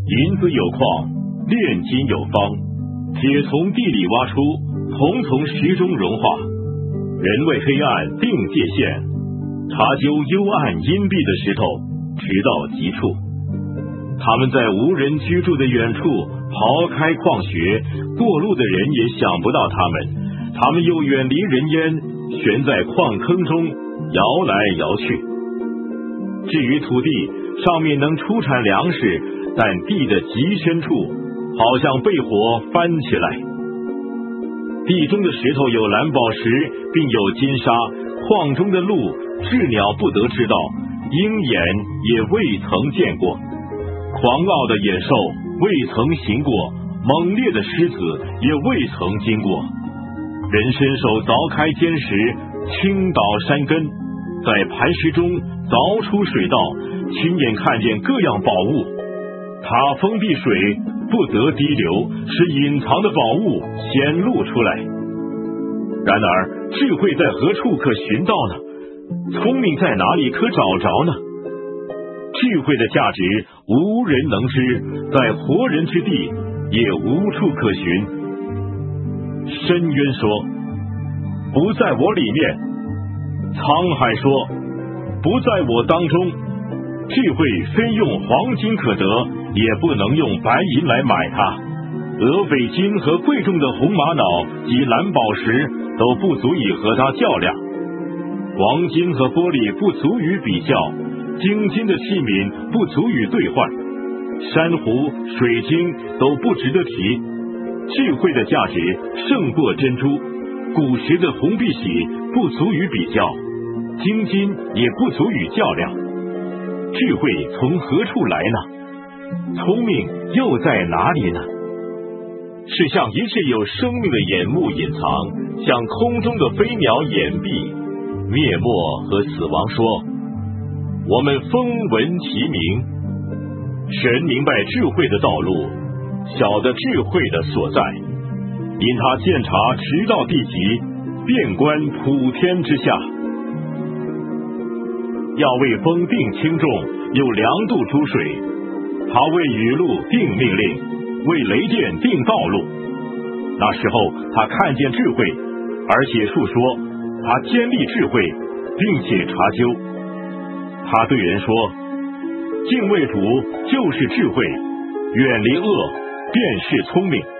银子有矿，炼金有方，铁从地里挖出，铜从石中融化。人为黑暗定界限，查究幽暗阴蔽的石头，直到极处。他们在无人居住的远处刨开矿穴，过路的人也想不到他们又远离人烟，悬在矿坑中摇来摇去。至于土地上面能出产粮食，但地的极深处好像被火翻起来。地中的石头有蓝宝石，并有金沙，矿中的路鸷鸟不得知道，鹰眼也未曾见过。狂傲的野兽未曾行过，猛烈的狮子也未曾经过。人伸手凿开坚石，倾倒山根，在磐石中凿出水道，亲眼看见各样宝物。他封闭水，不得滴流，使隐藏的宝物显露出来。然而智慧在何处可寻到呢？聪明在哪里可找着呢？智慧的价值无人能知，在活人之地也无处可寻。深渊说，不在我里面；沧海说，不在我当中。智慧非用黄金可得，也不能用白银来买它。鹅尾金和贵重的红玛瑙及蓝宝石都不足以和它较量。黄金和玻璃不足于比较，精金的器皿不足以兑换，珊瑚、水晶都不值得提。智慧的价值胜过珍珠，古时的红碧玺不足以比较，精金也不足以较量。智慧从何处来呢？聪明又在哪里呢？是向一切有生命的眼目隐藏，向空中的飞鸟掩蔽。灭没和死亡说，我们风闻其名。神明白智慧的道路，晓得智慧的所在，因他鉴察直到地极，遍观普天之下。要为风定轻重，有量度诸水。他为雨露定命令，为雷电定道路。那时候他看见智慧，而且述说，他坚立智慧，并且查究。他对人说，敬畏主就是智慧，远离恶便是聪明。